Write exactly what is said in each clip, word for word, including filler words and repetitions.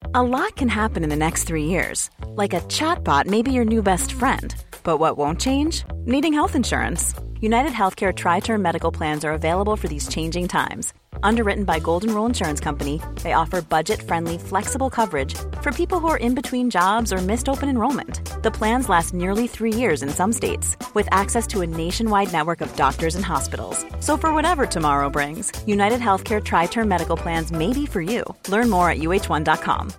A lot can happen in the next three years. Like a chatbot may be your new best friend. But what won't change? Needing health insurance. United Healthcare Tri-Term Medical Plans are available for these changing times. Underwritten by Golden Rule Insurance Company, they offer budget-friendly, flexible coverage for people who are in between jobs or missed open enrollment. The plans last nearly three years in some states, with access to a nationwide network of doctors and hospitals. So for whatever tomorrow brings, United Healthcare Tri-Term Medical Plans may be for you. Learn more at U H one dot com.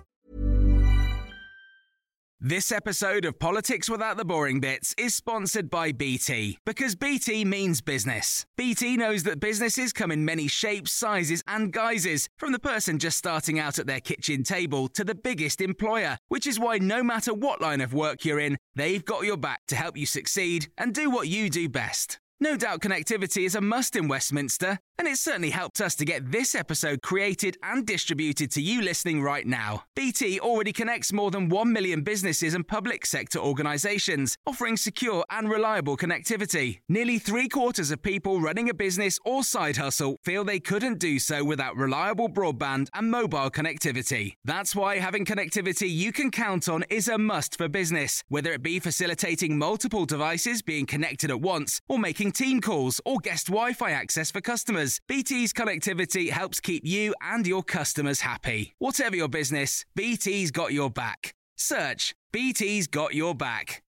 This episode of Politics Without the Boring Bits is sponsored by B T, because B T means business. B T knows that businesses come in many shapes, sizes and guises, from the person just starting out at their kitchen table to the biggest employer, which is why no matter what line of work you're in, they've got your back to help you succeed and do what you do best. No doubt connectivity is a must in Westminster, and it's certainly helped us to get this episode created and distributed to you listening right now. B T already connects more than one million businesses and public sector organisations, offering secure and reliable connectivity. Nearly three quarters of people running a business or side hustle feel they couldn't do so without reliable broadband and mobile connectivity. That's why having connectivity you can count on is a must for business, whether it be facilitating multiple devices being connected at once or making team calls or guest Wi-Fi access for customers. B T's connectivity helps keep you and your customers happy. Whatever your business, B T's got your back. Search B T's got your back.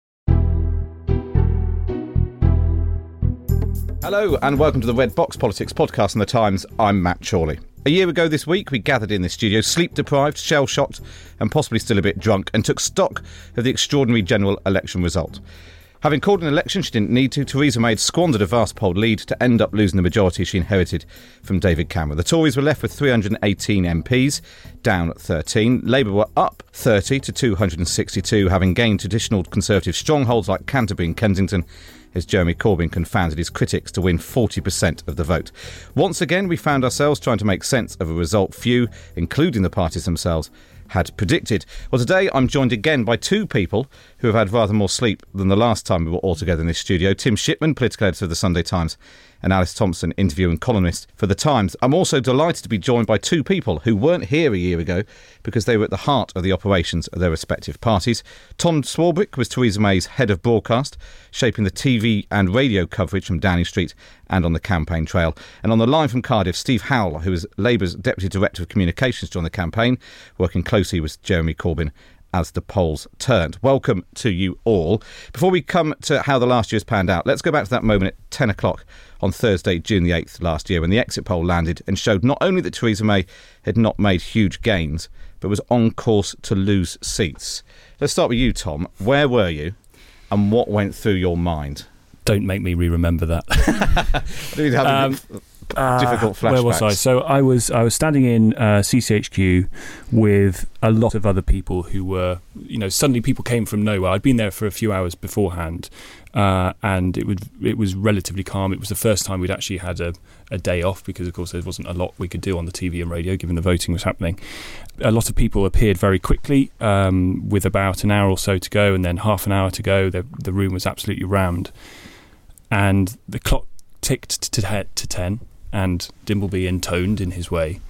Hello and welcome to the Red Box Politics podcast on The Times. I'm Matt Chorley. A year ago this week, we gathered in this studio, sleep-deprived, shell-shocked and possibly still a bit drunk, and took stock of the extraordinary general election result. Having called an election she didn't need to, Theresa May squandered a vast poll lead to end up losing the majority she inherited from David Cameron. The Tories were left with three hundred eighteen M Ps, down thirteen. Labour were up thirty to two hundred sixty-two, having gained traditional Conservative strongholds like Canterbury and Kensington, as Jeremy Corbyn confounded his critics to win forty percent of the vote. Once again, we found ourselves trying to make sense of a result few, including the parties themselves, had predicted. Well, today I'm joined again by two people who have had rather more sleep than the last time we were all together in this studio. Tim Shipman, political editor of the Sunday Times, and Alice Thompson, interviewer and columnist for The Times. I'm also delighted to be joined by two people who weren't here a year ago because they were at the heart of the operations of their respective parties. Tom Swarbrick was Theresa May's head of broadcast, shaping the T V and radio coverage from Downing Street and on the campaign trail. And on the line from Cardiff, Steve Howell, who was Labour's Deputy Director of Communications during the campaign, working closely with Jeremy Corbyn as the polls turned. Welcome to you all. Before we come to how the last year's panned out, let's go back to that moment at ten o'clock on Thursday, June the eighth last year, when the exit poll landed and showed not only that Theresa May had not made huge gains, but was on course to lose seats. Let's start with you, Tom. Where were you and what went through your mind? Don't make me re-remember that. um, difficult flashbacks. Where was I? So I was I was standing in uh, C C H Q with a lot of other people who were, you know, suddenly people came from nowhere. I'd been there for a few hours beforehand, uh, and it was it was relatively calm. It was the first time we'd actually had a, a day off because, of course, there wasn't a lot we could do on the T V and radio given the voting was happening. A lot of people appeared very quickly, um, with about an hour or so to go, and then half an hour to go. The, the room was absolutely rammed, and the clock ticked to, to, to ten. And Dimbleby intoned in his way,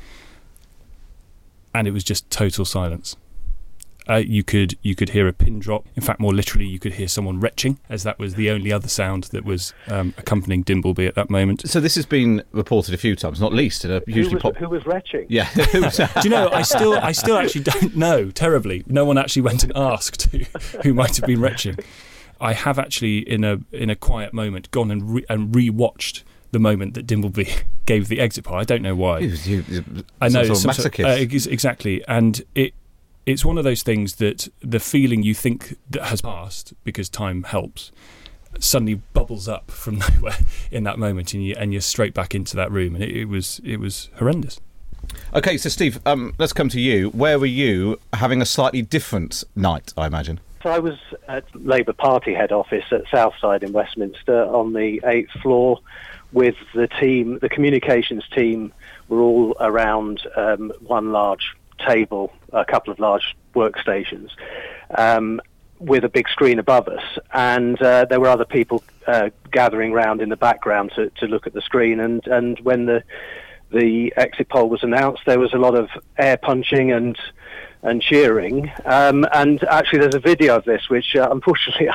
and it was just total silence. Uh, you could you could hear a pin drop. In fact, more literally, you could hear someone retching, as that was the only other sound that was um, accompanying Dimbleby at that moment. So this has been reported a few times, not least in a hugely who was, pop- who was retching? Yeah. Do you know? I still I still actually don't know. Terribly, no one actually went and asked who, who might have been retching. I have actually, in a in a quiet moment, gone and re- and re-watched the moment that Dimbleby gave the exit poll. I don't know why. He was, he was I know, some sort of masochist. Uh, ex- exactly. And it it's one of those things that the feeling you think that has passed because time helps suddenly bubbles up from nowhere in that moment, and you and you're straight back into that room, and it, it was it was horrendous. Okay, so Steve, um, let's come to you. Where were you having a slightly different night, I imagine? So I was at Labour Party head office at Southside in Westminster on the eighth floor with the team. The communications team were all around um, one large table, a couple of large workstations, um, with a big screen above us. And uh, there were other people uh, gathering round in the background to, to look at the screen. And, and when the the exit poll was announced, there was a lot of air punching and and cheering. Um, and actually, there's a video of this, which uh, unfortunately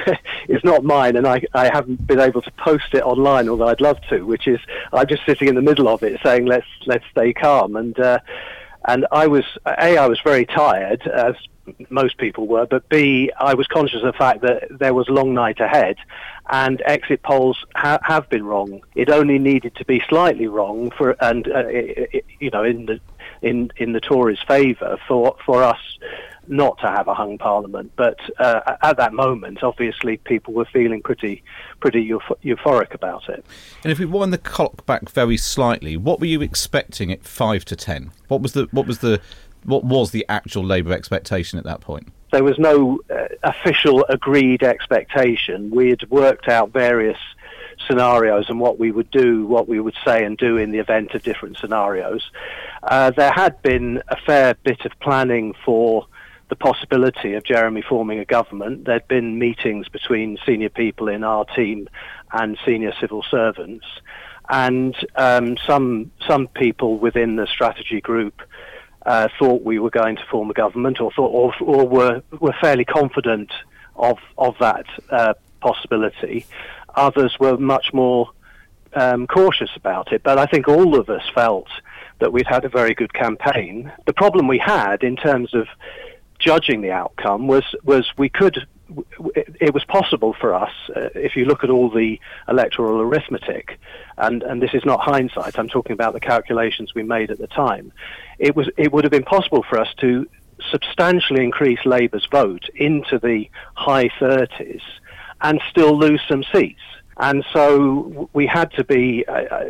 is not mine, and I, I haven't been able to post it online, although I'd love to. Which is I'm just sitting in the middle of it, saying let's let's stay calm. And uh, and I was a I was very tired, as most people were, but B, I was conscious of the fact that there was a long night ahead, and exit polls ha- have been wrong. It only needed to be slightly wrong for, and uh, it, it, you know, in the in in the Tories' favour for for us not to have a hung parliament. But uh, at that moment, obviously, people were feeling pretty pretty euph- euphoric about it. And if we wind the clock back very slightly, what were you expecting at five to ten? What was the what was the what was the actual Labour expectation at that point? There was no uh, official agreed expectation. We had worked out various scenarios and what we would do, what we would say and do in the event of different scenarios. Uh, there had been a fair bit of planning for the possibility of Jeremy forming a government. There'd been meetings between senior people in our team and senior civil servants. And um, some some people within the strategy group uh, thought we were going to form a government, or thought, or, or were were fairly confident of of that uh, possibility. Others were much more um, cautious about it, but I think all of us felt that we'd had a very good campaign. The problem we had in terms of judging the outcome was was we could, it was possible for us, uh, if you look at all the electoral arithmetic, and, and this is not hindsight, I'm talking about the calculations we made at the time, it was it would have been possible for us to substantially increase Labour's vote into the high thirties and still lose some seats. And so we had to be uh, uh,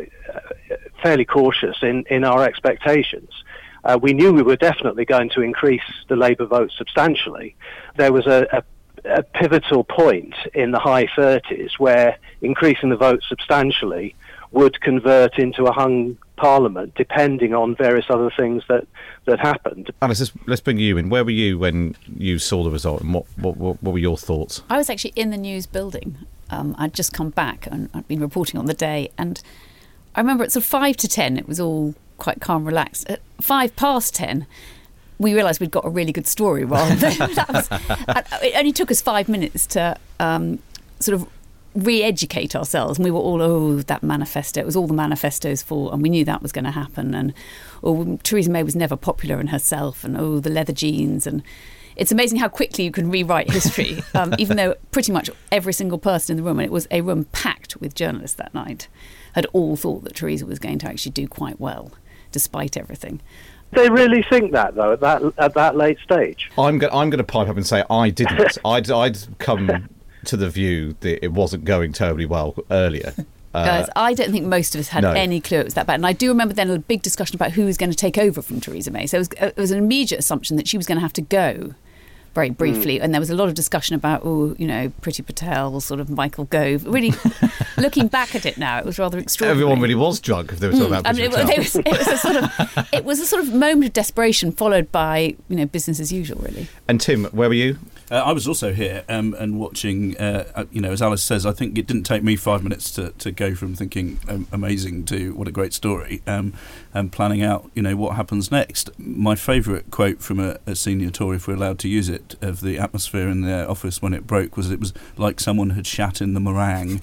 fairly cautious in, in our expectations. Uh, we knew we were definitely going to increase the Labour vote substantially. There was a, a, a pivotal point in the high thirties where increasing the vote substantially would convert into a hung parliament, depending on various other things that, that happened. Alice, let's, let's bring you in. Where were you when you saw the result, and what, what, what were your thoughts? I was actually in the news building. Um, I'd just come back and I'd been reporting on the day, and I remember at sort of five to ten, it was all quite calm, relaxed. At five past ten, we realised we'd got a really good story. Rather than that was, it only took us five minutes to um, sort of re-educate ourselves, and we were all, oh, that manifesto, it was all the manifesto's fault, and we knew that was going to happen, and oh, Theresa May was never popular in herself, and oh, the leather jeans. And it's amazing how quickly you can rewrite history, um, even though pretty much every single person in the room, and it was a room packed with journalists that night, had all thought that Theresa was going to actually do quite well, despite everything. They really think that, though, at that at that late stage? I'm going I'm going to pipe up and say I didn't. I'd, I'd come to the view that it wasn't going terribly well earlier. Uh, Guys, I don't think most of us had no. any clue it was that bad. And I do remember then a big discussion about who was going to take over from Theresa May. So it was, it was an immediate assumption that she was going to have to go very briefly. Mm. And there was a lot of discussion about, oh, you know, Priti Patel, sort of Michael Gove. Really, looking back at it now, it was rather extraordinary. Everyone really was drunk if they were talking mm. about Priti I mean, Patel. It was, it, was a sort of, it was a sort of moment of desperation followed by, you know, business as usual, really. And Tim, where were you? Uh, I was also here um, and watching, uh, you know, as Alice says, I think it didn't take me five minutes to, to go from thinking um, amazing to what a great story um, and planning out, you know, what happens next. My favourite quote from a, a senior Tory, if we're allowed to use it, of the atmosphere in their office when it broke was it was like someone had shat in the meringue.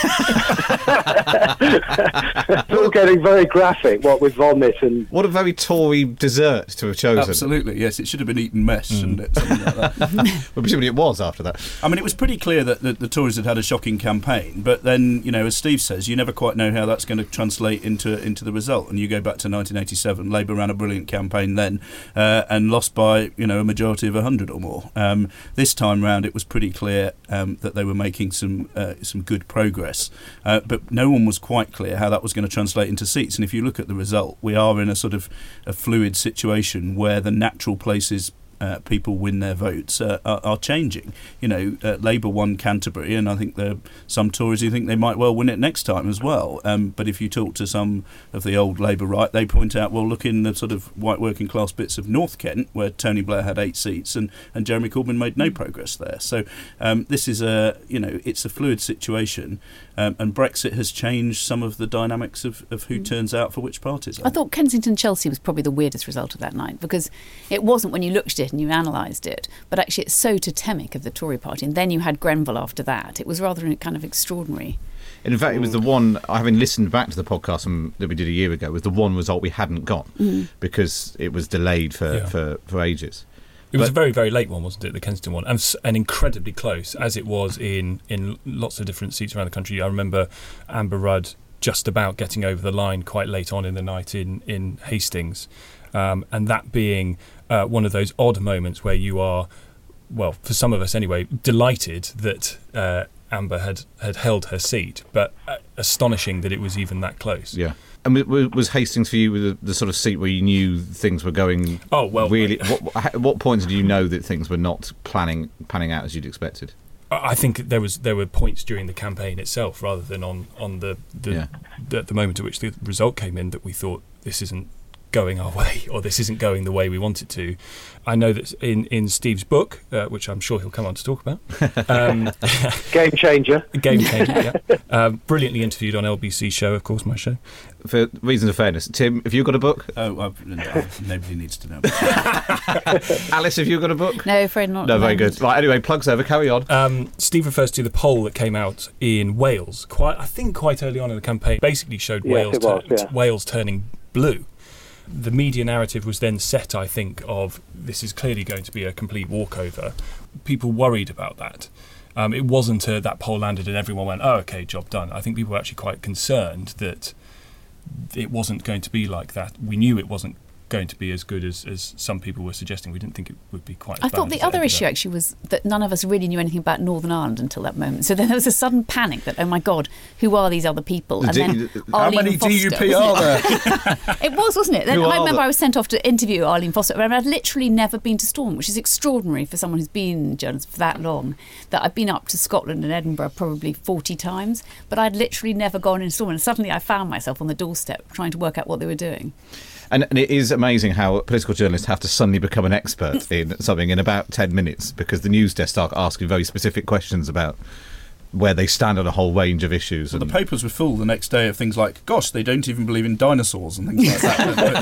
It's all getting very graphic, what with vomit and... What a very Tory dessert to have chosen. Absolutely, yes. It should have been eaten mesh, mm. shouldn't it? Something like that. Well, presumably it was after that. I mean, it was pretty clear that the, the Tories had had a shocking campaign, but then, you know, as Steve says, you never quite know how that's going to translate into into the result. And you go back to nineteen eighty-seven, Labour ran a brilliant campaign then uh, and lost by, you know, a majority of one hundred or more. Um, this time round, it was pretty clear um, that they were making some uh, some good progress, uh, but no one was quite clear how that was going to translate into seats. And if you look at the result, we are in a sort of a fluid situation where the natural places uh, people win their votes uh, are, are changing. You know, uh, Labour won Canterbury, and I think there are some Tories who think they might well win it next time as well. Um, but if you talk to some of the old Labour right, they point out, well, look in the sort of white working class bits of North Kent, where Tony Blair had eight seats and, and Jeremy Corbyn made no progress there. So um, this is a, you know, it's a fluid situation, um, and Brexit has changed some of the dynamics of, of who turns out for which parties. I thought Kensington-Chelsea was probably the weirdest result of that night, because it wasn't when you looked at it and you analysed it, but actually it's so totemic of the Tory party, and then you had Grenville after that. It was rather kind of extraordinary. And in fact, it was the one, having listened back to the podcast um, that we did a year ago, was the one result we hadn't got mm. because it was delayed for, yeah. for, for ages. It was but, a very, very late one, wasn't it, the Kensington one? And, and incredibly close, as it was in, in lots of different seats around the country. I remember Amber Rudd just about getting over the line quite late on in the night in, in Hastings. Um, and that being uh, one of those odd moments where you are, well, for some of us anyway, delighted that uh, Amber had, had held her seat, but uh, astonishing that it was even that close. Yeah. And was Hastings for you the, the sort of seat where you knew things were going? Oh well, really. What, at what point did you know that things were not planning panning out as you'd expected? I think there was there were points during the campaign itself, rather than on on the the, yeah. the the moment at which the result came in, that we thought this isn't going our way, or this isn't going the way we want it to. I know that in, in Steve's book, uh, which I'm sure he'll come on to talk about, um, Game Changer, Game Changer, yeah, um, brilliantly interviewed on L B C Show, of course, my show. For reasons of fairness, Tim, have you got a book? Oh, I've, nobody needs to know. Alice, have you got a book? No, afraid not. No, very good. Right, anyway, plugs over. Carry on. Um, Steve refers to the poll that came out in Wales, quite, I think, quite early on in the campaign. Basically, showed yes, Wales, was, tur- yeah. Wales turning blue. The media narrative was then set, I think, of this is clearly going to be a complete walkover. People worried about that. Um, it wasn't uh, that poll landed and everyone went, oh, OK, job done. I think people were actually quite concerned that it wasn't going to be like that. We knew it wasn't going to be as good as, as some people were suggesting. We didn't think it would be quite as I bad thought the other issue up. actually was that none of us really knew anything about Northern Ireland until that moment. So then there was a sudden panic that, oh my God, who are these other people? And D- then How Arlene many Foster, D U P are there? It was, wasn't it? Then Who I remember the- I was sent off to interview Arlene Foster, and I'd literally never been to Storm, which is extraordinary for someone who's been in journalism for that long, that I've been up to Scotland and Edinburgh probably forty times, but I'd literally never gone in Storm, and suddenly I found myself on the doorstep trying to work out what they were doing. And, and it is amazing how political journalists have to suddenly become an expert in something in about ten minutes, because the news desk start asking very specific questions about where they stand on a whole range of issues. Well, and the papers were full the next day of things like, gosh, they don't even believe in dinosaurs and things like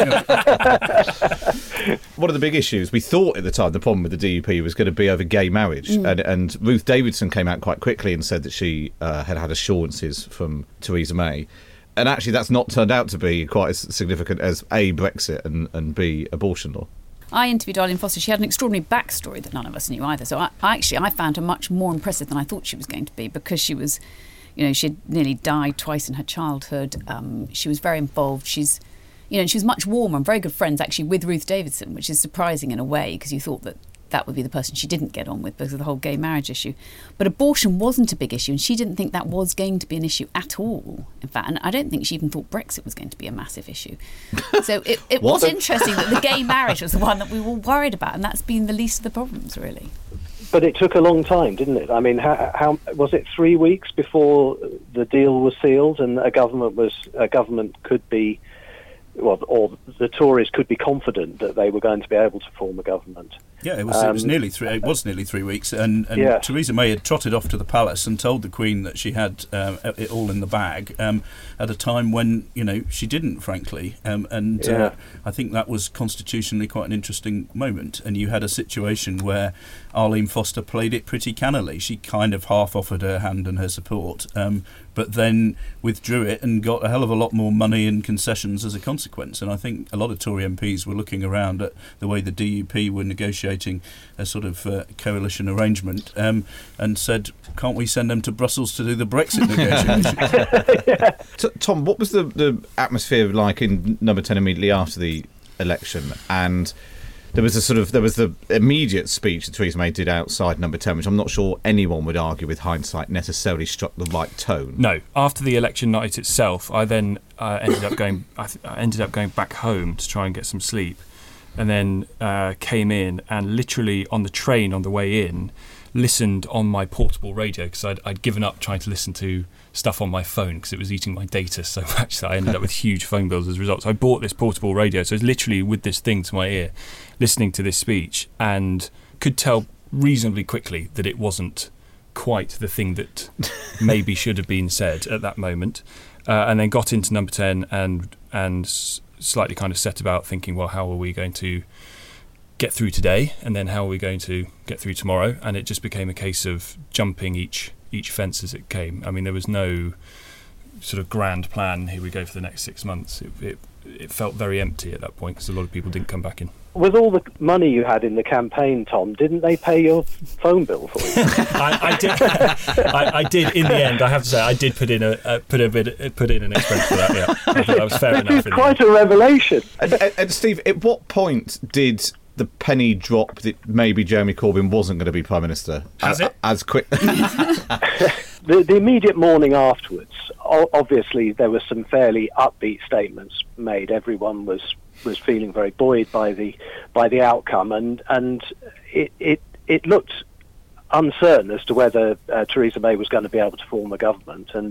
that. You know. One of the big issues we thought at the time, the problem with the D U P was going to be over gay marriage. Mm. And, and Ruth Davidson came out quite quickly and said that she uh, had had assurances from Theresa May. And actually, that's not turned out to be quite as significant as A, Brexit, and, and B, abortion law. I interviewed Arlene Foster. She had an extraordinary backstory that none of us knew either. So I, I actually, I found her much more impressive than I thought she was going to be, because she was, you know, she'd nearly died twice in her childhood. Um, she was very involved. She's, you know, she was much warmer and very good friends actually with Ruth Davidson, which is surprising in a way, because you thought that that would be the person she didn't get on with because of the whole gay marriage issue. But abortion wasn't a big issue, and she didn't think that was going to be an issue at all, in fact. And I don't think she even thought Brexit was going to be a massive issue. So it, it was interesting that the gay marriage was the one that we were worried about, and that's been the least of the problems, really. But it took a long time, didn't it? I mean, how, how was it three weeks before the deal was sealed and a government was a government could be, well, or the Tories could be confident that they were going to be able to form a government? Yeah, it was. Um, it was nearly three. It was nearly three weeks, and, and yeah. Theresa May had trotted off to the palace and told the Queen that she had um, it all in the bag um, at a time when, you know, she didn't, frankly. Um, and yeah. uh, I think that was constitutionally quite an interesting moment. And you had a situation where Arlene Foster played it pretty cannily. She kind of half offered her hand and her support, um, but then withdrew it and got a hell of a lot more money and concessions as a consequence. And I think a lot of Tory M Ps were looking around at the way the D U P were negotiating a sort of uh, coalition arrangement um, and said, can't we send them to Brussels to do the Brexit negotiations? yeah. T- Tom, what was the, the atmosphere like in Number ten immediately after the election? And there was a sort of there was the immediate speech that Theresa May did outside Number ten, which I'm not sure anyone would argue with hindsight necessarily struck the right tone. No, after the election night itself, I then uh, ended up going. I, th- I ended up going back home to try and get some sleep. and then uh, came in and literally on the train on the way in listened on my portable radio because I'd, I'd given up trying to listen to stuff on my phone because it was eating my data so much that I ended up with huge phone bills as a result. So I bought this portable radio, so I was literally with this thing to my ear listening to this speech and could tell reasonably quickly that it wasn't quite the thing that maybe should have been said at that moment, uh, and then got into number ten and and s- slightly kind of set about thinking, well, how are we going to get through today, and then how are we going to get through tomorrow? And it just became a case of jumping each each fence as it came. I mean, there was no sort of grand plan, here we go for the next six months. It, it, it felt very empty at that point because a lot of people didn't come back in. With all the money you had in the campaign, Tom, didn't they pay your phone bill for you? I, I did. I, I did. In the end, I have to say, I did put in a uh, put a bit put in an expense for that. Yeah, I thought that was fair enough. This is quite a revelation. And, and, and Steve, at what point did the penny drop that maybe Jeremy Corbyn wasn't going to be Prime Minister? Has as, it? As quick. The, the immediate morning afterwards, o- obviously there were some fairly upbeat statements made. Everyone was, was feeling very buoyed by the by the outcome, and and it it, it looked uncertain as to whether uh, Theresa May was going to be able to form a government, and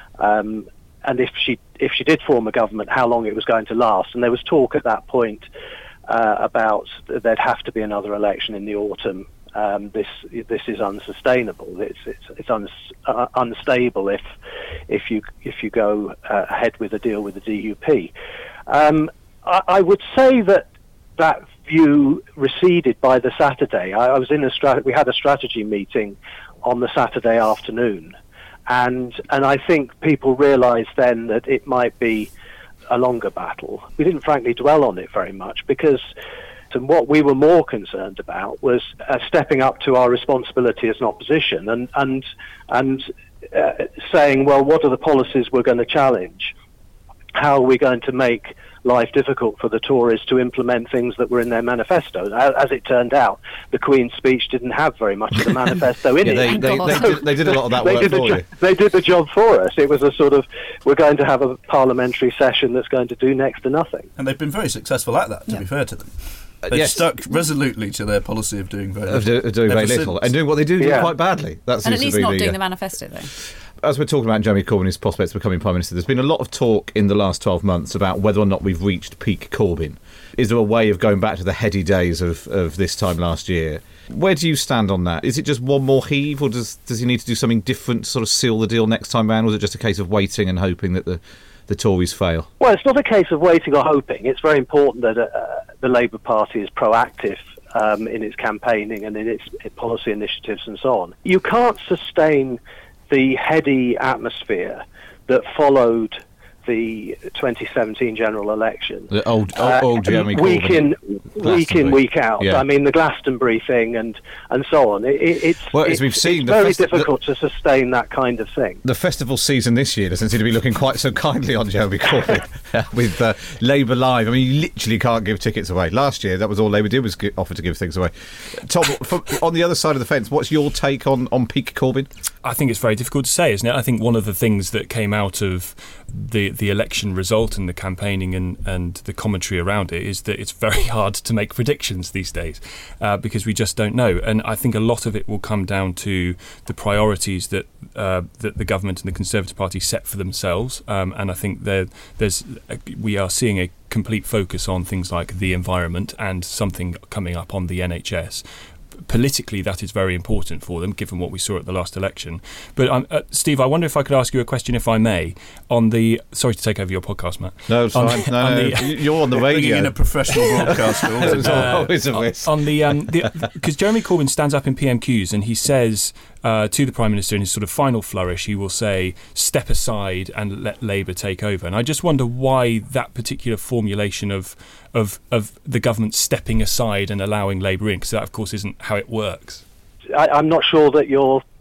um, and if she if she did form a government, how long it was going to last. And there was talk at that point uh, about there'd have to be another election in the autumn. Um, this this is unsustainable. It's it's it's un, uh, unstable if if you if you go uh, ahead with a deal with the D U P. Um, I, I would say that that view receded by the Saturday. I, I was in a strat- we had a strategy meeting on the Saturday afternoon, and and I think people realised then that it might be a longer battle. We didn't frankly dwell on it very much because. And what we were more concerned about was uh, stepping up to our responsibility as an opposition and and and uh, saying, well, what are the policies we're going to challenge? How are we going to make life difficult for the Tories to implement things that were in their manifesto? As it turned out, the Queen's speech didn't have very much of the manifesto in yeah, it. They, they, they, did, they did a lot of that they work did the for jo- you. They did the job for us. It was a sort of, we're going to have a parliamentary session that's going to do next to nothing. And they've been very successful at that, to Yeah. be fair to them. They've yes. stuck resolutely to their policy of doing very Of little. do, of doing very Ever little. since. And doing what they do, do Yeah. quite badly. That And seems at least to be not the, doing uh, the manifesto, though. As we're talking about Jeremy Corbyn's prospects of becoming Prime Minister, there's been a lot of talk in the last twelve months about whether or not we've reached peak Corbyn. Is there a way of going back to the heady days of, of this time last year? Where do you stand on that? Is it just one more heave, or does does he need to do something different to sort of seal the deal next time round, or is it just a case of waiting and hoping that the, the Tories fail? Well, it's not a case of waiting or hoping. It's very important that uh, the Labour Party is proactive um, in its campaigning and in its, its policy initiatives and so on. You can't sustain the heady atmosphere that followed the twenty seventeen general election. The old, old, old Jeremy uh, week Corbyn. in, week in, week out. Yeah. I mean, the Glastonbury thing and, and so on. It, it, it's Well, as it's, we've seen, it's the very festi- difficult to sustain that kind of thing. The festival season this year doesn't seem to be looking quite so kindly on Jeremy Corbyn with uh, Labour Live. I mean, you literally can't give tickets away. Last year, that was all Labour did, was gi- offer to give things away. Tom, from, on the other side of the fence, what's your take on, on peak Corbyn? I think it's very difficult to say, isn't it? I think one of the things that came out of the the election result and the campaigning and, and the commentary around it is that it's very hard to make predictions these days uh, because we just don't know. And I think a lot of it will come down to the priorities that uh, that the government and the Conservative Party set for themselves. Um, and I think there there's we are seeing a complete focus on things like the environment and something coming up on the N H S. Politically, that is very important for them, given what we saw at the last election. But um, uh, Steve, I wonder if I could ask you a question, if I may, on the. Sorry to take over your podcast, Matt. No, it's on, fine. No, on no, the, you're on the Bringing radio. in a professional broadcaster. It's always a risk. on the because um, Jeremy Corbyn stands up in P M Qs and he says uh, to the Prime Minister in his sort of final flourish, he will say, "Step aside and let Labour take over." And I just wonder why that particular formulation of of of the government stepping aside and allowing Labour in, because that, of course, isn't how it works. I, I'm not sure that you're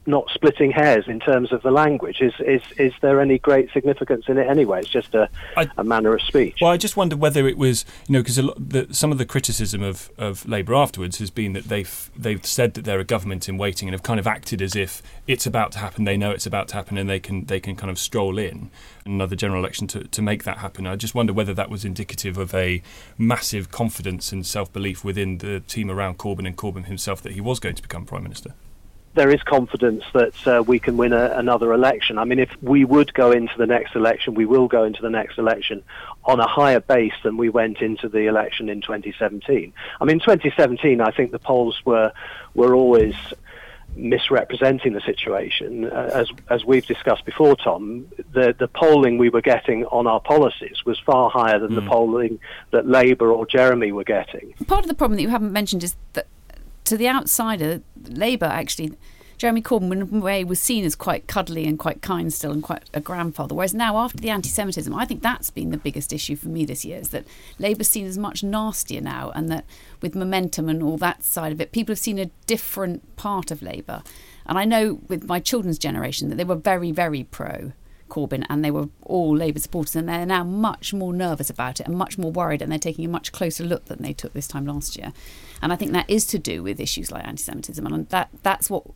not splitting hairs in terms of the language? Is is is there any great significance in it anyway? It's just a, I, a manner of speech. Well, I just wonder whether it was, you know, because some of the criticism of, of Labour afterwards has been that they've they've said that they're a government in waiting and have kind of acted as if it's about to happen, they know it's about to happen, and they can they can kind of stroll in another general election to, to make that happen. I just wonder whether that was indicative of a massive confidence and self-belief within the team around Corbyn and Corbyn himself that he was going to become Prime Minister. There is confidence that uh, we can win a, another election. I mean, if we would go into the next election, we will go into the next election on a higher base than we went into the election in twenty seventeen. I mean, twenty seventeen, I think the polls were were always misrepresenting the situation. Uh, as as we've discussed before, Tom, the, the polling we were getting on our policies was far higher than mm. the polling that Labour or Jeremy were getting. Part of the problem that you haven't mentioned is that to the outsider, Labour actually, Jeremy Corbyn in a way was seen as quite cuddly and quite kind still and quite a grandfather, whereas now after the anti-Semitism, I think that's been the biggest issue for me this year, is that Labour's seen as much nastier now, and that with Momentum and all that side of it, people have seen a different part of Labour. And I know with my children's generation that they were very, very pro Corbyn, and they were all Labour supporters, and they're now much more nervous about it and much more worried, and they're taking a much closer look than they took this time last year. And I think that is to do with issues like anti-Semitism, and that that's what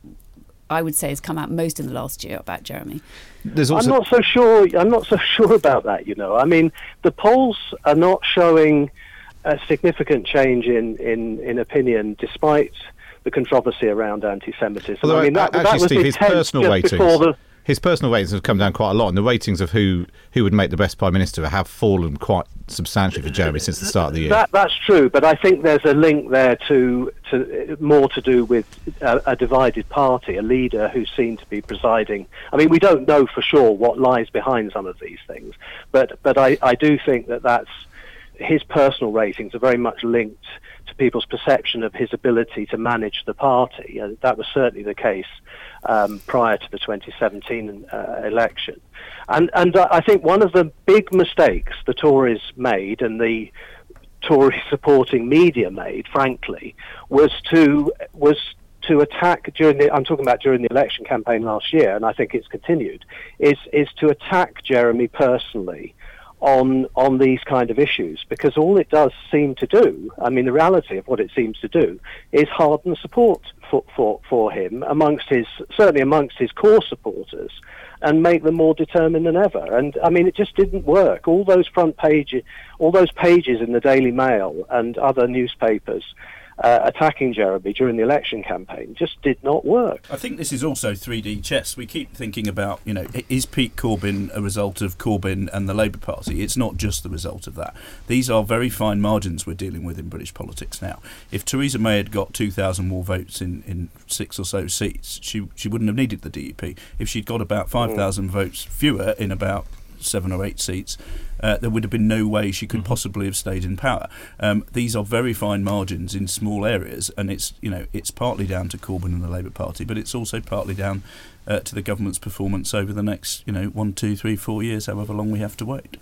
I would say has come out most in the last year about Jeremy. Also I'm not so sure. I'm not so sure about that. You know, I mean, the polls are not showing a significant change in in, in opinion, despite the controversy around anti-Semitism. Although, I mean, that, actually, that was Steve, his personal ratings. The, His personal ratings have come down quite a lot, and the ratings of who, who would make the best Prime Minister have fallen quite substantially for Jeremy since the start of the year. That, that's true, but I think there's a link there to, to more to do with a, a divided party, a leader who seemed to be presiding. I mean, we don't know for sure what lies behind some of these things, but but I, I do think that that's his personal ratings are very much linked to people's perception of his ability to manage the party. And that was certainly the case um, prior to the twenty seventeen uh, election. And, and uh, I think one of the big mistakes the Tories made, and the Tory supporting media made, frankly, was to was to attack during the I'm talking about during the election campaign last year, and I think it's continued, is is to attack Jeremy personally on on these kind of issues, because all it does seem to do, I mean, the reality of what it seems to do is harden support for for, for him amongst his, certainly amongst his core supporters, and make them more determined than ever. And I mean, it just didn't work. All those front pages, all those pages in the Daily Mail and other newspapers Uh, attacking Jeremy during the election campaign just did not work. I think this is also three D chess. We keep thinking about, you know, is Pete Corbyn a result of Corbyn and the Labour Party? It's not just the result of that. These are very fine margins we're dealing with in British politics now. If Theresa May had got two thousand more votes in, in six or so seats, she she wouldn't have needed the D U P. If she'd got about five thousand mm. votes fewer in about seven or eight seats, uh, there would have been no way she could mm-hmm. possibly have stayed in power. Um, these are very fine margins in small areas, and it's, you know, it's partly down to Corbyn and the Labour Party, but it's also partly down uh, to the government's performance over the next, you know, one, two, three, four years, however long we have to wait.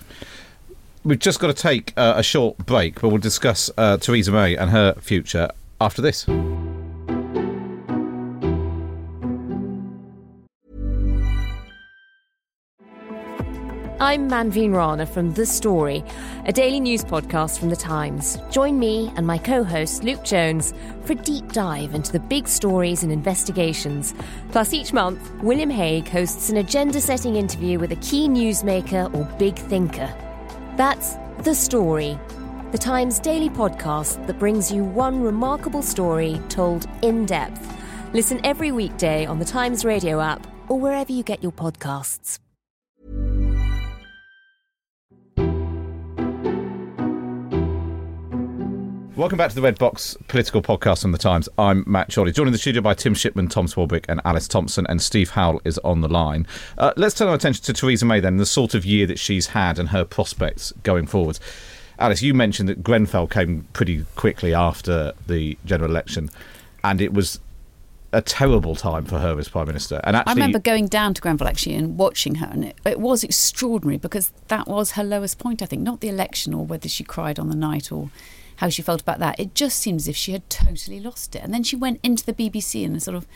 We've just got to take uh, a short break, but we'll discuss uh, Theresa May and her future after this. I'm Manveen Rana from The Story, a daily news podcast from The Times. Join me and my co-host Luke Jones for a deep dive into the big stories and investigations. Plus, each month, William Hague hosts an agenda-setting interview with a key newsmaker or big thinker. That's The Story, The Times daily podcast that brings you one remarkable story told in depth. Listen every weekday on The Times radio app or wherever you get your podcasts. Welcome back to the Red Box Political Podcast from The Times. I'm Matt Chorley, joined in the studio by Tim Shipman, Tom Swarbrick and Alice Thompson, and Steve Howell is on the line. Uh, let's turn our attention to Theresa May then, the sort of year that she's had and her prospects going forward. Alice, you mentioned that Grenfell came pretty quickly after the general election, and it was a terrible time for her as Prime Minister. And actually, I remember going down to Grenfell actually and watching her, and it, it was extraordinary because that was her lowest point, I think, not the election or whether she cried on the night or how she felt about that. It just seems as if she had totally lost it. And then she went into the B B C in a sort of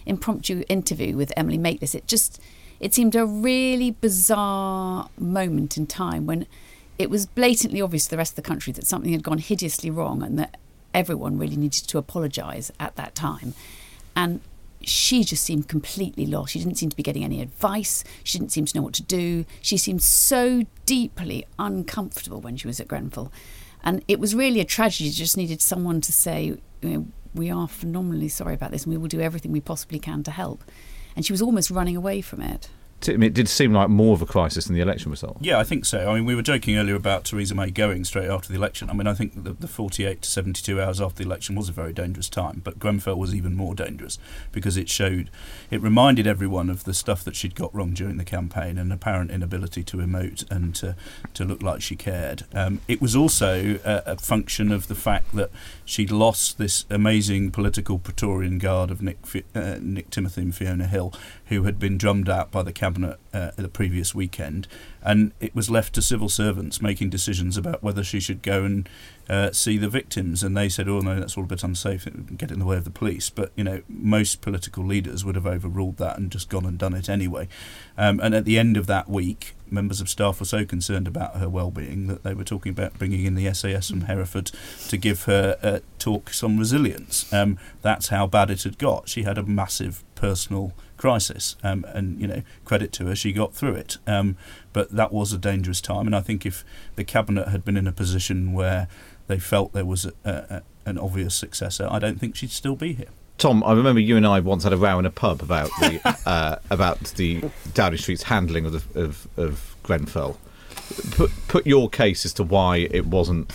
impromptu interview with Emily Maitlis, it just it seemed a really bizarre moment in time when it was blatantly obvious to the rest of the country that something had gone hideously wrong and that everyone really needed to apologise at that time. And she just seemed completely lost. She didn't seem to be getting any advice. She didn't seem to know what to do. She seemed so deeply uncomfortable when she was at Grenfell. And it was really a tragedy. She just needed someone to say, you know, we are phenomenally sorry about this and we will do everything we possibly can to help. And she was almost running away from it. I mean, it did seem like more of a crisis than the election result. Yeah, I think so. I mean, we were joking earlier about Theresa May going straight after the election. I mean, I think the, the forty-eight to seventy-two hours after the election was a very dangerous time, but Grenfell was even more dangerous because it showed, it reminded everyone of the stuff that she'd got wrong during the campaign and apparent inability to emote and to, to look like she cared. Um, it was also a, a function of the fact that she'd lost this amazing political Praetorian Guard of Nick, uh, Nick Timothy and Fiona Hill, who had been drummed out by the cabinet uh, the previous weekend, and it was left to civil servants making decisions about whether she should go and uh, see the victims, and they said, oh no, that's all a bit unsafe, it would get in the way of the police. But you know, most political leaders would have overruled that and just gone and done it anyway. Um, and at the end of that week, members of staff were so concerned about her well-being that they were talking about bringing in the S A S from Hereford to give her uh, talk some resilience. Um, that's how bad it had got. She had a massive personal crisis, um, and you know, credit to her, she got through it. Um, but that was a dangerous time, and I think if the cabinet had been in a position where they felt there was a, a, an obvious successor, I don't think she'd still be here. Tom, I remember you and I once had a row in a pub about the uh, about the Downing Street's handling of the, of, of Grenfell. Put put your case as to why it wasn't.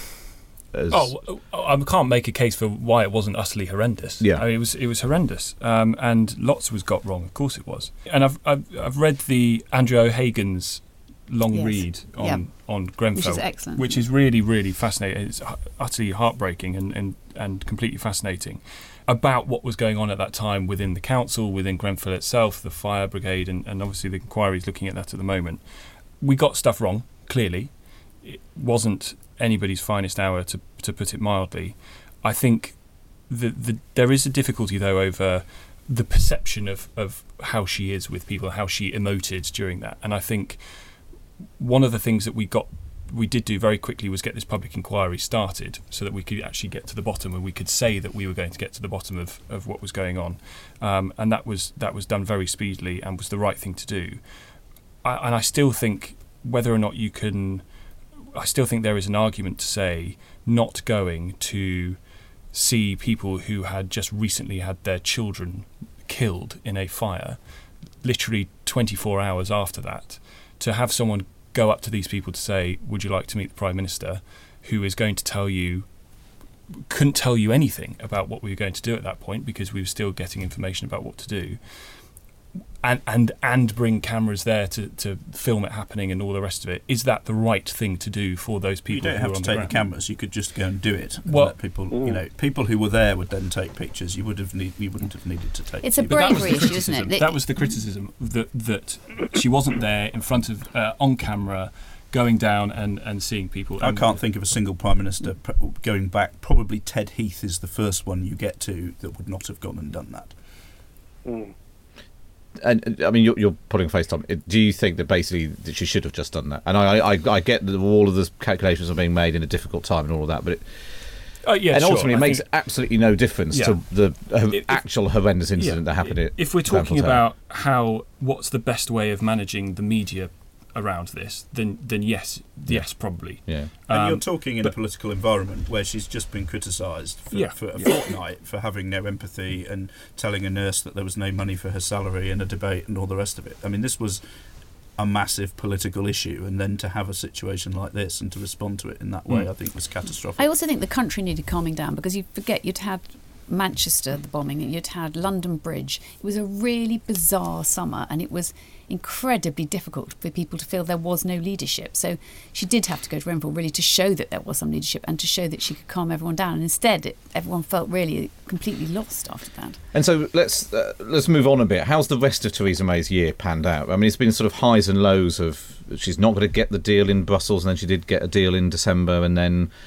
As oh, I can't make a case for why it wasn't utterly horrendous. Yeah, I mean, it was it was horrendous, um, and lots was got wrong. Of course, it was. And I've I've, I've read the Andrew O'Hagan's long yes. read on yeah. on Grenfell, which is excellent, which is really really fascinating. It's utterly heartbreaking and, and, and completely fascinating about what was going on at that time within the council, within Grenfell itself, the fire brigade, and, and obviously the inquiry's looking at that at the moment. We got stuff wrong, clearly. It wasn't anybody's finest hour, to to put it mildly. I think the, the there is a difficulty, though, over the perception of, of how she is with people, how she emoted during that. And I think one of the things that we got we did do very quickly was get this public inquiry started so that we could actually get to the bottom, and we could say that we were going to get to the bottom of, of what was going on. Um, and that was that was done very speedily and was the right thing to do. I, and I still think whether or not you can, I still think there is an argument to say not going to see people who had just recently had their children killed in a fire, literally twenty-four hours after that, to have someone go up to these people to say, would you like to meet the Prime Minister, who is going to tell you, couldn't tell you anything about what we were going to do at that point because we were still getting information about what to do, and and and bring cameras there to, to film it happening and all the rest of it. Is that the right thing to do for those people? You don't who have are to on take the, the cameras. You could just go and do it. And well, let people, you know, people who were there would then take pictures. You would have need, you wouldn't have needed to take. It's a people. bravery issue, isn't it? That was the criticism, that that she wasn't there in front of uh, on camera, going down and, and seeing people. I and can't think of a single Prime Minister going back. Probably Ted Heath is the first one you get to that would not have gone and done that. Mm. And I mean, you're, you're putting a face, Tom. Do you think that basically that she should have just done that? And I, I, I get that all of the calculations are being made in a difficult time and all of that, but it, uh, yeah, and sure. ultimately, it I makes think, absolutely no difference yeah. to the uh, if, actual horrendous incident yeah, that happened. At if we're talking Grenfell about how what's the best way of managing the media around this, then then yes, yes, probably. Yeah. And Um, you're talking in but- a political environment where she's just been criticised for, Yeah. for a fortnight for having no empathy and telling a nurse that there was no money for her salary and a debate and all the rest of it. I mean, this was a massive political issue, and then to have a situation like this and to respond to it in that way, Mm. I think was catastrophic. I also think the country needed calming down, because you forget you'd had Manchester, the bombing, and you'd had London Bridge. It was a really bizarre summer, and it was incredibly difficult for people to feel there was no leadership. So she did have to go to Grenfell really to show that there was some leadership and to show that she could calm everyone down. And instead, it, everyone felt really completely lost after that. And so let's uh, let's move on a bit. How's the rest of Theresa May's year panned out? I mean, it's been sort of highs and lows of she's not going to get the deal in Brussels, and then she did get a deal in December, and then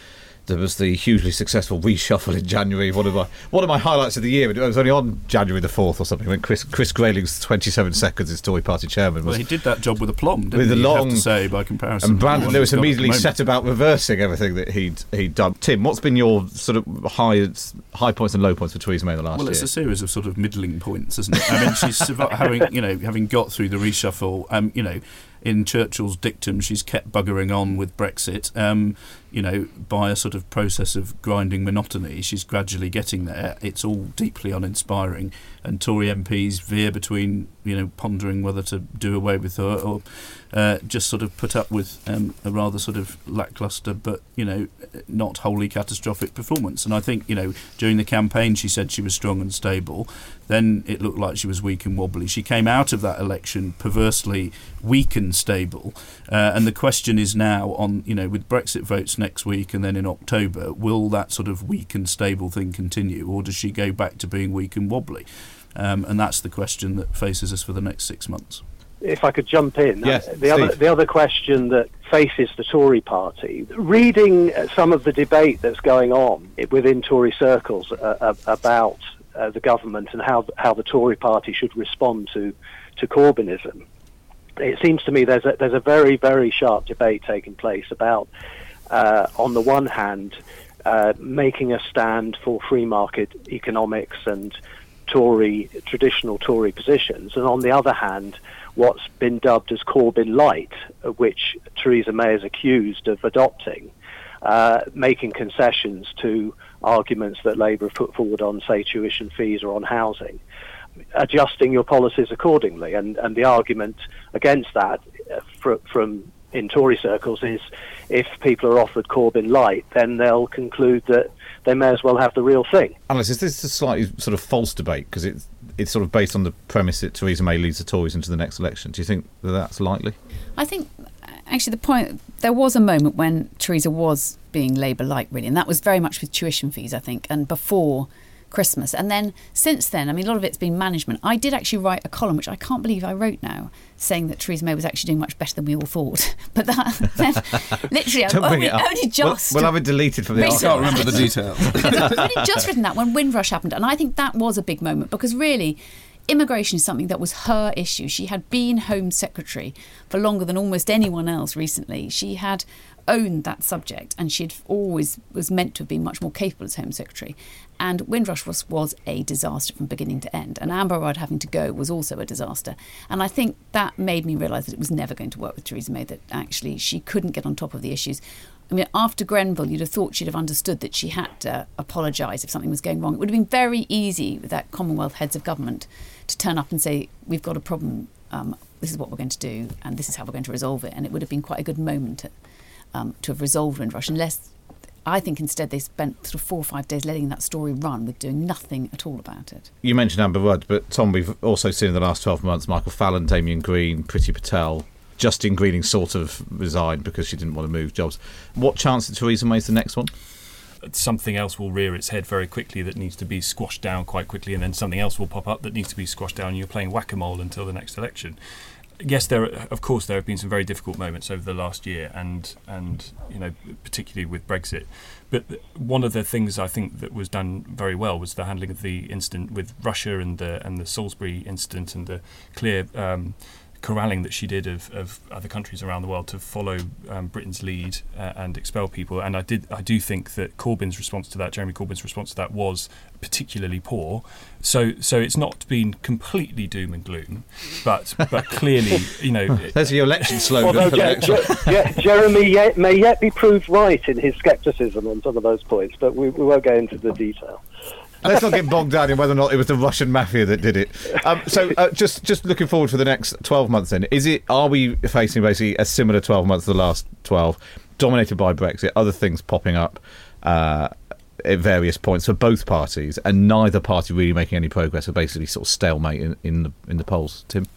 There was the hugely successful reshuffle in January. One of my one of my highlights of the year. It was only on January the fourth or something when Chris Chris Grayling's twenty-seven seconds as Tory Party chairman was. Well, he did that job with aplomb, didn't with he? a long, you have to say by comparison. And Brandon Lewis immediately set about reversing everything that he'd he'd done. Tim, what's been your sort of high high points and low points for Theresa May in the last well, year? Well, it's a series of sort of middling points, isn't it? I mean, she's having you know having got through the reshuffle. Um, you know. In Churchill's dictum, she's kept buggering on with Brexit, um, you know, by a sort of process of grinding monotony. She's gradually getting there. It's all deeply uninspiring. And Tory M Ps veer between, you know, pondering whether to do away with her or uh, just sort of put up with um, a rather sort of lacklustre but, you know, not wholly catastrophic performance. And I think, you know, during the campaign she said she was strong and stable. Then it looked like she was weak and wobbly. She came out of that election perversely weak and stable. Uh, and the question is now on, you know, with Brexit votes next week and then in October, will that sort of weak and stable thing continue, or does she go back to being weak and wobbly? Um, and that's the question that faces us for the next six months. If I could jump in, yes, uh, the other the other question that faces the Tory party, reading some of the debate that's going on within Tory circles uh, about uh, the government and how how the Tory party should respond to to Corbynism, it seems to me there's a, there's a very very sharp debate taking place about, uh, on the one hand, uh, making a stand for free market economics and Tory traditional Tory positions, and on the other hand, what's been dubbed as Corbyn Light, which Theresa May is accused of adopting, uh, making concessions to arguments that Labour have put forward on, say, tuition fees or on housing, adjusting your policies accordingly. And, and the argument against that uh, fr- from in Tory circles is if people are offered Corbyn Light, then they'll conclude that they may as well have the real thing. Alice, is this a slightly sort of false debate? Because it's, it's sort of based on the premise that Theresa May leads the Tories into the next election. Do you think that that's likely? I think, actually, the point, there was a moment when Theresa was being Labour-like, really, and that was very much with tuition fees, I think, and before Christmas. And then since then, I mean, a lot of it's been management. I did actually write a column, which I can't believe I wrote now, saying that Theresa May was actually doing much better than we all thought. But that, then, literally, I've only, only just... We'll, we'll have it deleted from the archive. I can't remember the details. I've only just written that when Windrush happened, and I think that was a big moment, because really, immigration is something that was her issue. She had been Home Secretary for longer than almost anyone else recently. She had owned that subject, and she'd always was meant to have been much more capable as Home Secretary. And Windrush was, was a disaster from beginning to end. And Amber Rudd having to go was also a disaster. And I think that made me realise that it was never going to work with Theresa May, that actually she couldn't get on top of the issues. I mean, after Grenville, you'd have thought she'd have understood that she had to apologise if something was going wrong. It would have been very easy with that Commonwealth heads of government to turn up and say, we've got a problem, um, this is what we're going to do, and this is how we're going to resolve it. And it would have been quite a good moment to, um, to have resolved Windrush, unless... I think instead they spent sort of four or five days letting that story run with doing nothing at all about it. You mentioned Amber Rudd, but Tom, we've also seen in the last twelve months Michael Fallon, Damien Green, Priti Patel. Justine Greening sort of resigned because she didn't want to move jobs. What chance that Theresa May's the next one? Something else will rear its head very quickly that needs to be squashed down quite quickly, and then something else will pop up that needs to be squashed down, and you're playing whack-a-mole until the next election. Yes, there. Are, of course, there have been some very difficult moments over the last year, and and you know, particularly with Brexit. But one of the things I think that was done very well was the handling of the incident with Russia and the and the Salisbury incident, and the clear um, corralling that she did of, of other countries around the world to follow um, Britain's lead uh, and expel people. And I did, I do think that Corbyn's response to that, Jeremy Corbyn's response to that, was particularly poor. So, so it's not been completely doom and gloom, but but clearly, you know, there's your election slogan. Although for Je- election. Je- Jeremy yet, may yet be proved right in his scepticism on some of those points, but we, we won't go into the detail. Let's not get bogged down in whether or not it was the Russian mafia that did it. Um, so, uh, just just looking forward for the next twelve months. Then, is it? Are we facing basically a similar twelve months to the last twelve, dominated by Brexit, other things popping up uh, at various points for both parties, and neither party really making any progress? Are basically sort of stalemate in, in the in the polls. Tim.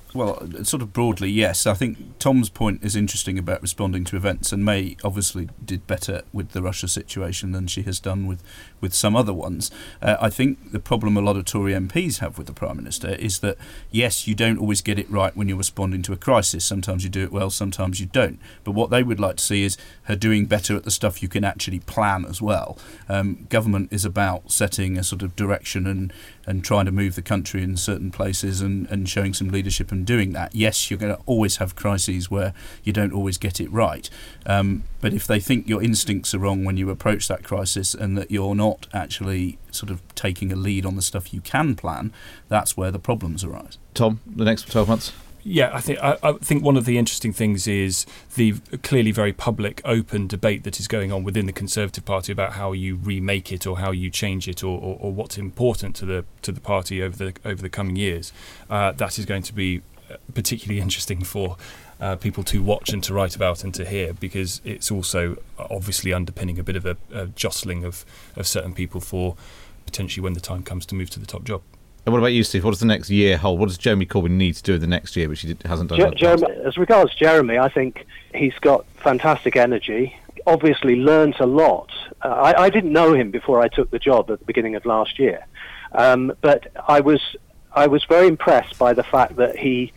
Well, sort of broadly, yes. I think Tom's point is interesting about responding to events, and May obviously did better with the Russia situation than she has done with, with some other ones. Uh, I think the problem a lot of Tory M Ps have with the Prime Minister is that, yes, you don't always get it right when you're responding to a crisis. Sometimes you do it well, sometimes you don't. But what they would like to see is her doing better at the stuff you can actually plan as well. Um, government is about setting a sort of direction and, and trying to move the country in certain places and, and showing some leadership and doing that. Yes, you're going to always have crises where you don't always get it right. Um, but if they think your instincts are wrong when you approach that crisis and that you're not actually sort of taking a lead on the stuff you can plan, that's where the problems arise. Tom, the next twelve months? Yeah, I think I, I think one of the interesting things is the clearly very public, open debate that is going on within the Conservative Party about how you remake it or how you change it, or, or, or what's important to the to the party over the over the coming years. Uh, that is going to be particularly interesting for uh, people to watch and to write about and to hear, because it's also obviously underpinning a bit of a, a jostling of, of certain people for potentially when the time comes to move to the top job. And what about you, Steve? What does the next year hold? What does Jeremy Corbyn need to do in the next year, which he did, hasn't done? Je- Jeremy, as regards Jeremy, I think he's got fantastic energy. Obviously, learnt a lot. Uh, I, I didn't know him before I took the job at the beginning of last year, um, but I was I was very impressed by the fact that he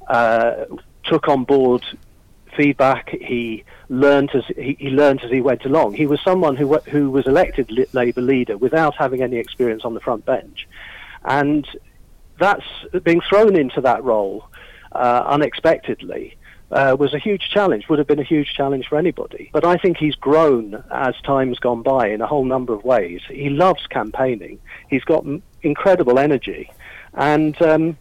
uh, took on board feedback. He learnt as he, he learnt as he went along. He was someone who who was elected Labour leader without having any experience on the front bench. And that's being thrown into that role uh, unexpectedly uh, was a huge challenge, would have been a huge challenge for anybody. But I think he's grown as time's gone by in a whole number of ways. He loves campaigning. He's got m- incredible energy. And um,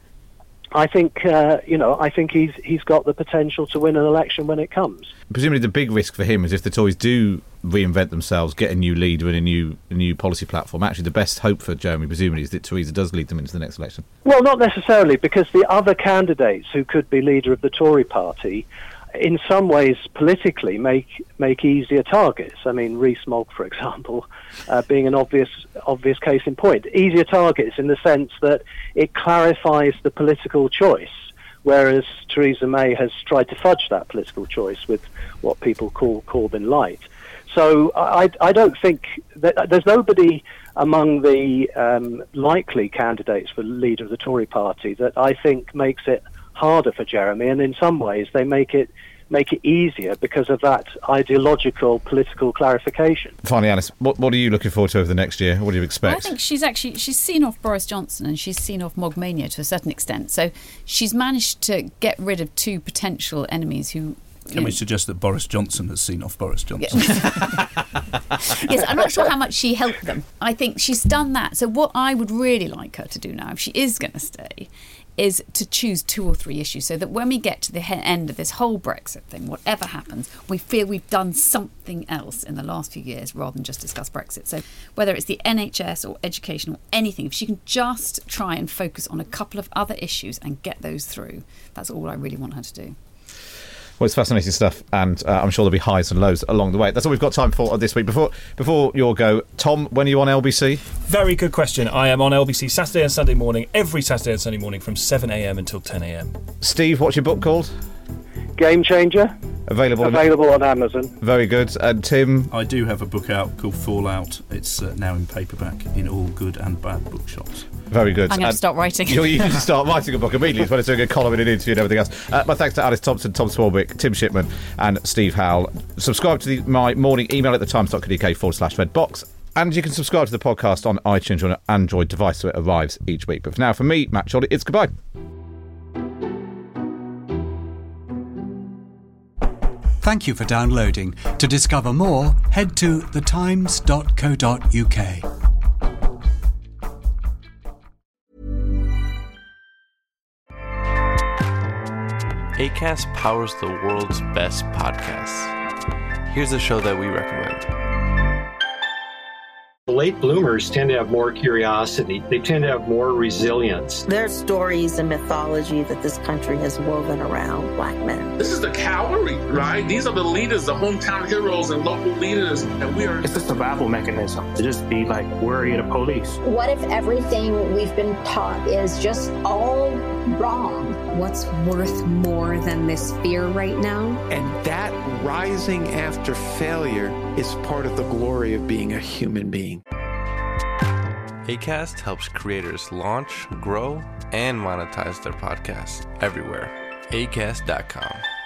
I think, uh, you know, I think he's he's got the potential to win an election when it comes. Presumably the big risk for him is if the Tories do reinvent themselves, get a new leader and a new a new policy platform. Actually, the best hope for Jeremy, presumably, is that Theresa does lead them into the next election. Well, not necessarily, because the other candidates who could be leader of the Tory party, in some ways, politically, make make easier targets. I mean, Rees-Mogg, for example, uh, being an obvious obvious case in point. Easier targets in the sense that it clarifies the political choice, whereas Theresa May has tried to fudge that political choice with what people call Corbyn light. So I, I don't think that there's nobody among the um, likely candidates for leader of the Tory party that I think makes it harder for Jeremy, and in some ways they make it make it easier because of that ideological political clarification. Finally, Alice, what, what are you looking forward to over the next year? What do you expect? I think she's actually she's seen off Boris Johnson and she's seen off Mogmania to a certain extent. So she's managed to get rid of two potential enemies who. Can we suggest that Boris Johnson has seen off Boris Johnson? Yes, I'm not sure how much she helped them. I think she's done that. So what I would really like her to do now, if she is going to stay, is to choose two or three issues so that when we get to the he- end of this whole Brexit thing, whatever happens, we feel we've done something else in the last few years rather than just discuss Brexit. So whether it's the N H S or education or anything, if she can just try and focus on a couple of other issues and get those through, that's all I really want her to do. Well, it's fascinating stuff, and uh, I'm sure there'll be highs and lows along the way. That's all we've got time for this week. Before before your go, Tom, when are you on L B C? Very good question. I am on L B C Saturday and Sunday morning, every Saturday and Sunday morning from seven a.m. until ten a.m. Steve, what's your book called? Game Changer. Available Available on Amazon. Very good. And Tim? I do have a book out called Fallout. It's uh, now in paperback in all good and bad bookshops. Very good. I'm going to start writing. You'll need to start writing a book immediately as well as doing a column and an interview and everything else. Uh, my thanks to Alice Thompson, Tom Swarbrick, Tim Shipman and Steve Howell. Subscribe to the, my morning email at the times dot co dot uk forward slash red box. And you can subscribe to the podcast on iTunes or on an Android device so it arrives each week. But for now, from me, Matt Chorley, it's goodbye. Thank you for downloading. To discover more, head to the times dot co dot uk. Acast powers the world's best podcasts. Here's a show that we recommend. Late bloomers tend to have more curiosity. They tend to have more resilience. There's stories and mythology that this country has woven around black men. This is the cavalry, right? These are the leaders, the hometown heroes and local leaders. And we are... It's a survival mechanism to just be like worried of police. What if everything we've been taught is just all wrong. What's worth more than this fear right now? And that rising after failure is part of the glory of being a human being. Acast helps creators launch, grow, and monetize their podcasts everywhere. acast dot com.